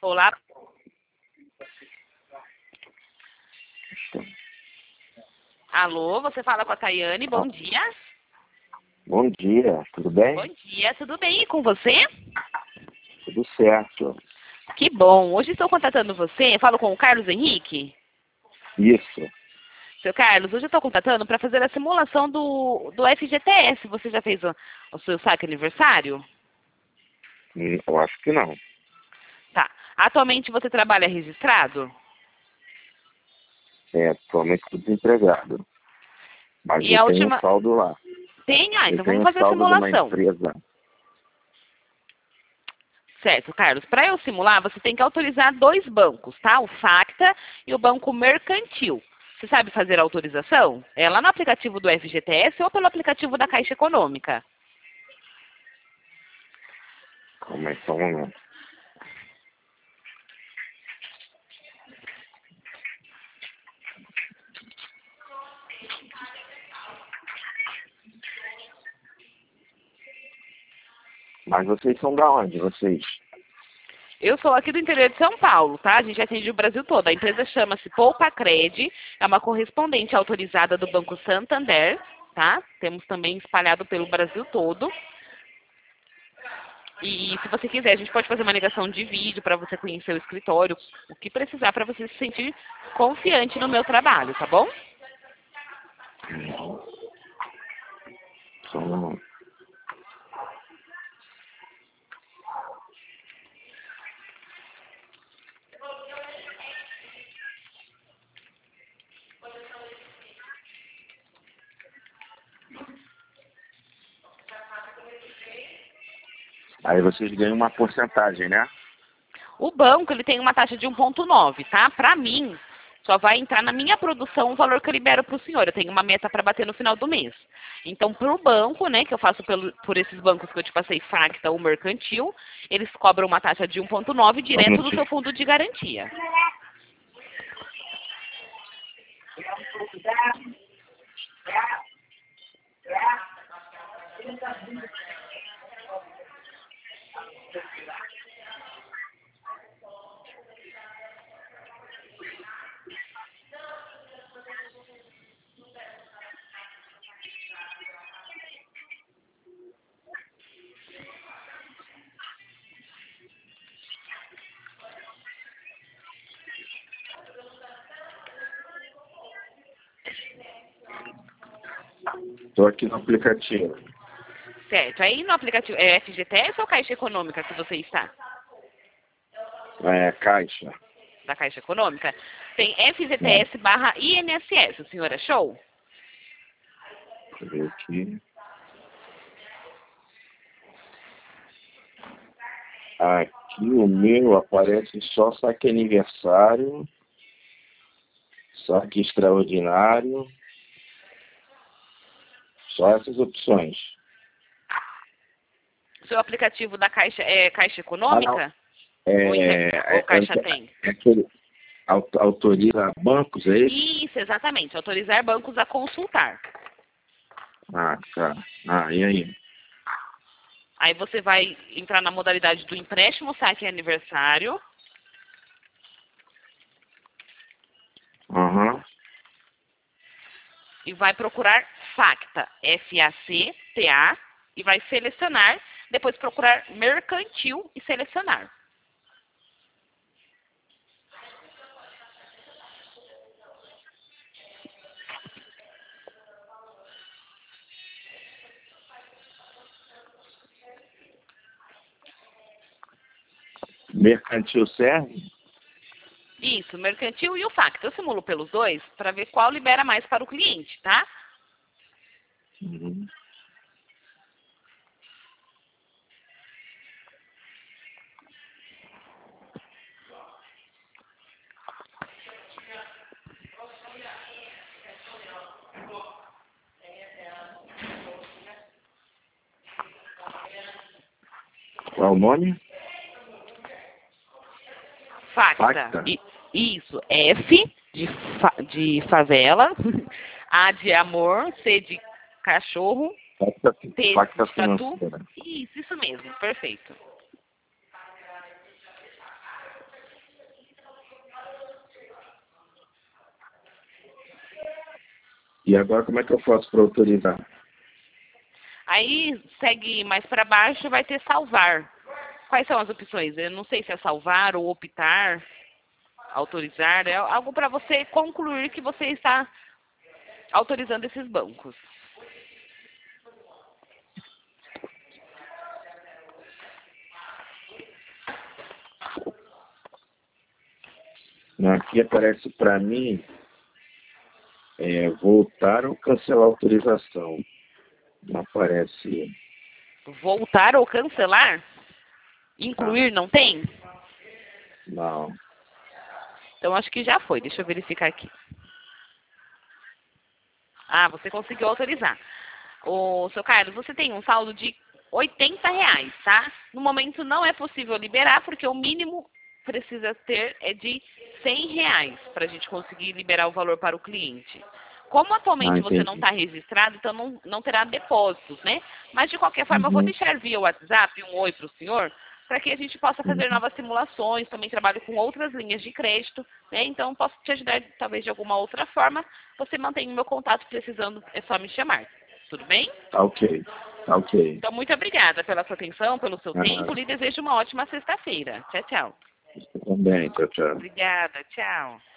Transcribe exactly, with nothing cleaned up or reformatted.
Olá. Alô, você fala com a Tayane, bom dia. Bom dia, tudo bem? Bom dia, tudo bem? E com você? Tudo certo. Que bom. Hoje estou contatando você, eu falo com o Carlos Henrique. Isso. Seu Carlos, hoje eu estou contatando para fazer a simulação do, do F G T S. Você já fez o, o seu saque aniversário? Hum, Eu acho que não. Tá. Atualmente você trabalha registrado? É, atualmente estou desempregado. Mas E eu a tenho última... um saldo lá. Tem? Ah, Eu então tenho vamos um fazer a saldo de uma simulação. empresa. Certo, Carlos. Para eu simular, você tem que autorizar dois bancos, tá? O Facta e o Banco Mercantil. Você sabe fazer a autorização? É lá no aplicativo do F G T S ou pelo aplicativo da Caixa Econômica? Calma aí, só um momento. Mas vocês são da onde, vocês? Eu sou aqui do interior de São Paulo, tá? A gente atende o Brasil todo. A empresa chama-se Poupa Cred, é uma correspondente autorizada do Banco Santander, tá? Temos também espalhado pelo Brasil todo. E se você quiser, a gente pode fazer uma ligação de vídeo para você conhecer o escritório, o que precisar para você se sentir confiante no meu trabalho, tá bom? Só um momento. Aí vocês ganham uma porcentagem, né? O banco, ele tem uma taxa de um vírgula nove, tá? Para mim, só vai entrar na minha produção o valor que eu libero para o senhor. Eu tenho uma meta para bater no final do mês. Então, para o banco, né, que eu faço pelo, por esses bancos que eu te passei, Facta ou Mercantil, eles cobram uma taxa de um vírgula nove direto do seu fundo de garantia. Estou aqui no aplicativo. Certo. Aí no aplicativo, é F G T S ou Caixa Econômica que você está? É, Caixa. Da Caixa Econômica? Tem F G T É. S barra I N S S, o senhor achou? Deixa eu ver aqui. Aqui o meu aparece só saque aniversário, saque extraordinário, só essas opções. Seu aplicativo da Caixa é Caixa Ah, Econômica? não. Ou, Inter... É, ou é, Caixa é, Tem? é aquele auto- autoriza bancos, é isso? Isso, exatamente. Autorizar bancos a consultar. Ah, tá. Ah, e aí? Aí você vai entrar na modalidade do empréstimo, saque e aniversário. Aham. E vai procurar Facta, F A C T A, e vai selecionar. Depois procurar Mercantil e selecionar. Mercantil serve? Isso, Mercantil e o Facta. Eu simulo pelos dois para ver qual libera mais para o cliente, tá? Uhum. Qual o nome? Facta. Facta? I- isso, F de, fa- de favela, A de amor, C de cachorro, Facta, T facta de tatu. financeira. Isso, isso mesmo, perfeito. E agora como é que eu faço para autorizar? Aí segue mais para baixo, vai ter salvar. Quais são as opções? Eu não sei se é salvar ou optar, autorizar. É algo para você concluir que você está autorizando esses bancos. Aqui aparece para mim é, voltar ou cancelar a autorização. Não aparece. Voltar ou cancelar? Incluir Ah, não tem? não. Então acho que já foi. Deixa eu verificar aqui. Ah, você conseguiu autorizar. Ô, seu Carlos, você tem um saldo de oitenta reais, tá? No momento não é possível liberar, porque o mínimo precisa ter é de cem reais para a gente conseguir liberar o valor para o cliente. Como Ah, atualmente você não entendi. está registrado, então não, não terá depósitos, né? Mas de qualquer forma, eu vou Uhum, deixar via WhatsApp um oi para o senhor, para que a gente possa fazer uhum. novas simulações. Também trabalho com outras linhas de crédito, né? Então posso te ajudar talvez de alguma outra forma. Você mantém o meu contato, precisando, é só me chamar. Tudo bem? Tá ok. Tá ok. Então, muito obrigada pela sua atenção, pelo seu Ah, tempo. Lhe desejo uma ótima sexta-feira. Tchau, tchau. também. Tchau, tchau. Obrigada, tchau.